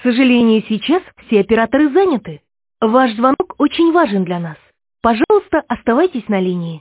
сожалению, сейчас все операторы заняты. Ваш звонок очень важен для нас. Пожалуйста, оставайтесь на линии.